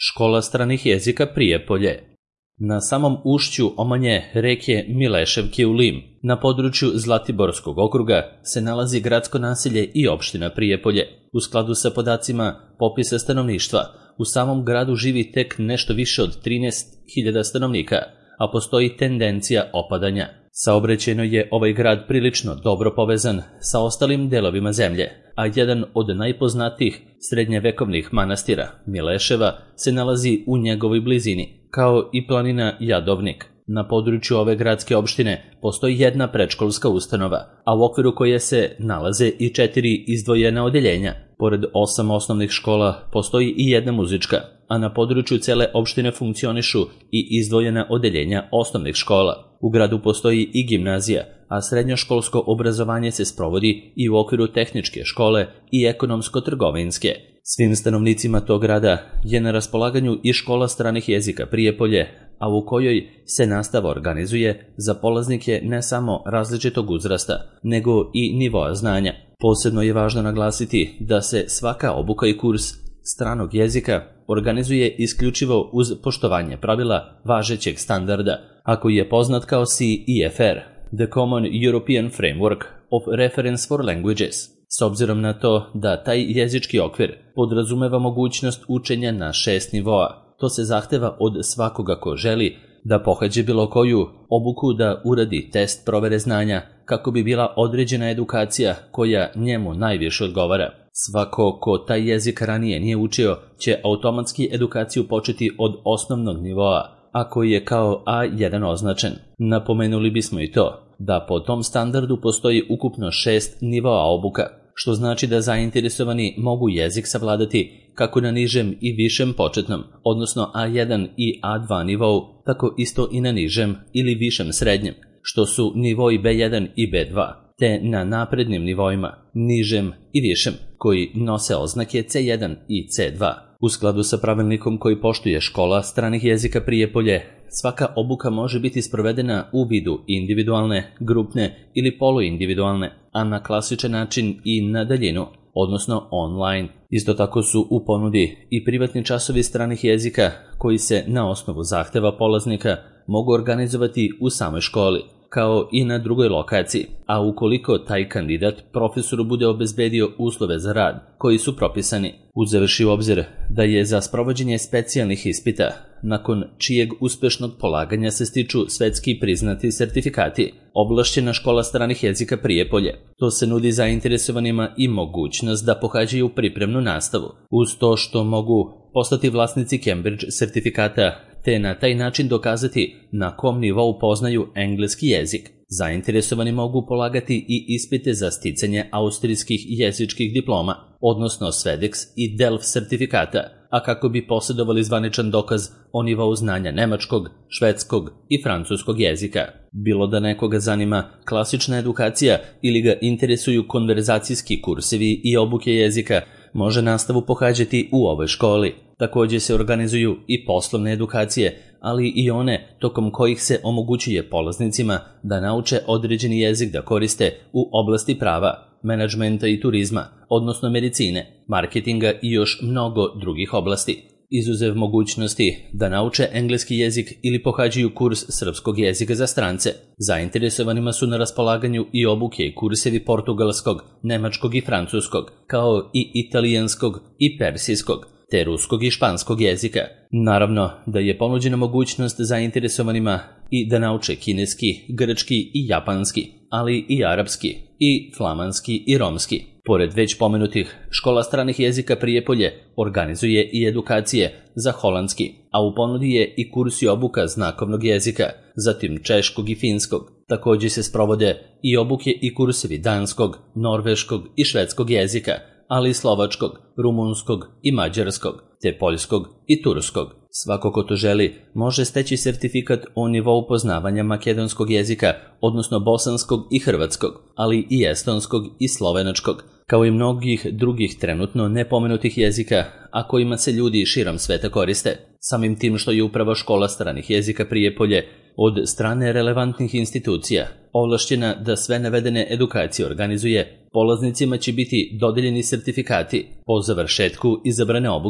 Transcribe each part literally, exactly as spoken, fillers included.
Škola stranih jezika Prijepolje. Na samom ušću omanje reke Mileševke u Lim, na području Zlatiborskog okruga, se nalazi gradsko naselje i opština Prijepolje. U skladu sa podacima popisa stanovništva, u samom gradu živi tek nešto više od trinaest hiljada stanovnika, a postoji tendencija opadanja. Saobraćajno je ovaj grad prilično dobro povezan sa ostalim delovima zemlje, a jedan od najpoznatijih srednjevekovnih manastira, Mileševa, se nalazi u njegovoj blizini, kao i planina Jadovnik. Na području ove gradske opštine postoji jedna predškolska ustanova, a u okviru koje se nalaze i četiri izdvojena odeljenja. Pored osam osnovnih škola postoji i jedna muzička, a na području cele opštine funkcionišu i izdvojena odeljenja osnovnih škola. U gradu postoji i gimnazija, a srednjoškolsko obrazovanje se sprovodi i u okviru tehničke škole i ekonomsko-trgovinske. Svim stanovnicima tog grada je na raspolaganju i škola stranih jezika Prijepolje, a u kojoj se nastava organizuje za polaznike ne samo različitog uzrasta, nego i nivoa znanja. Posebno je važno naglasiti da se svaka obuka i kurs stranog jezika organizuje isključivo uz poštovanje pravila važećeg standarda, a koji je poznat kao C E F R, The Common European Framework of Reference for Languages. S obzirom na to da taj jezički okvir podrazumeva mogućnost učenja na šest nivoa, to se zahteva od svakoga ko želi da pohađe bilo koju obuku da uradi test provere znanja kako bi bila određena edukacija koja njemu najviše odgovara. Svako ko taj jezik ranije nije učio će automatski edukaciju početi od osnovnog nivoa, a koji je kao A jedan označen. Napomenuli bismo i to da po tom standardu postoji ukupno šest nivoa obuka, što znači da zainteresovani mogu jezik savladati kako na nižem i višem početnom, odnosno A jedan i A dva nivou, tako isto i na nižem ili višem srednjem, što su nivoi B jedan i B dva, te na naprednim nivoima, nižem i višem, koji nose oznake C jedan i C dva. U skladu sa pravilnikom koji poštuje škola stranih jezika Prijepolje, svaka obuka može biti sprovedena u vidu individualne, grupne ili poluindividualne, a na klasičan način i na daljinu, odnosno online. Isto tako su u ponudi i privatni časovi stranih jezika koji se na osnovu zahteva polaznika mogu organizovati u samoj školi, kao i na drugoj lokaciji, a ukoliko taj kandidat profesoru bude obezbedio uslove za rad koji su propisani, uzevši u obzir da je za sprovođenje specijalnih ispita, nakon čijeg uspešnog polaganja se stiču svetski priznati sertifikati, ovlašćena škola stranih jezika Prijepolje. To se nudi zainteresovanima i mogućnost da pohađaju pripremnu nastavu, uz to što mogu postati vlasnici Cambridge sertifikata, te na taj način dokazati na kom nivou poznaju engleski jezik. Zainteresovani mogu polagati i ispite za sticanje austrijskih jezičkih diploma, odnosno Svedex i Delf sertifikata, a kako bi posjedovali zvaničan dokaz o nivou znanja nemačkog, švedskog i francuskog jezika. Bilo da nekoga zanima klasična edukacija ili ga interesuju konverzacijski kursevi i obuke jezika, može nastavu pohađati u ovoj školi. Također se organizuju i poslovne edukacije, ali i one tokom kojih se omogućuje polaznicima da nauče određeni jezik da koriste u oblasti prava, menadžmenta i turizma, odnosno medicine, marketinga i još mnogo drugih oblasti. Izuzev mogućnosti da nauče engleski jezik ili pohađaju kurs srpskog jezika za strance, zainteresovanima su na raspolaganju i obuke i kursevi portugalskog, nemačkog i francuskog, kao i italijanskog i persijskog, te ruskog i španskog jezika. Naravno da je ponuđena mogućnost zainteresovanima i da nauče kineski, grčki i japanski, ali i arapski, i flamanski i romski. Pored već pomenutih, škola stranih jezika Prijepolje organizuje i edukacije za holandski, a u ponudi je i kursi obuka znakovnog jezika, zatim češkog i finskog. Također se sprovode i obuke i kursevi danskog, norveškog i švedskog jezika, ali i slovačkog, rumunskog i mađarskog, te poljskog i turskog. Svako ko to želi može steći sertifikat o nivou poznavanja makedonskog jezika, odnosno bosanskog i hrvatskog, ali i estonskog i slovenačkog, kao i mnogih drugih trenutno nepomenutih jezika, a kojima se ljudi širom sveta koriste. Samim tim što je upravo škola stranih jezika Prijepolje od strane relevantnih institucija ovlašćena da sve navedene edukacije organizuje, polaznicima će biti dodeljeni sertifikati po završetku izabrane obuke.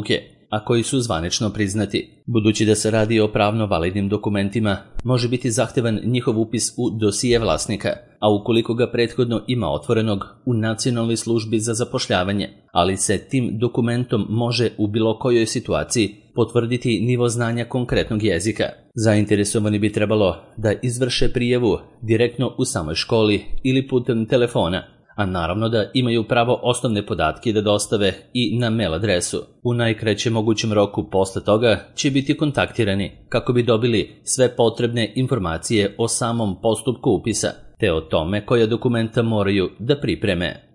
a koji su zvanično priznati. Budući da se radi o pravno validnim dokumentima, može biti zahtevan njihov upis u dosije vlasnika, a ukoliko ga prethodno ima otvorenog u Nacionalnoj službi za zapošljavanje, ali se tim dokumentom može u bilo kojoj situaciji potvrditi nivo znanja konkretnog jezika. Zainteresovani bi trebalo da izvrše prijavu direktno u samoj školi ili putem telefona, a naravno da imaju pravo osnovne podatke da dostave i na mail adresu. U najkraćem mogućem roku posle toga će biti kontaktirani kako bi dobili sve potrebne informacije o samom postupku upisa, te o tome koja dokumenta moraju da pripreme.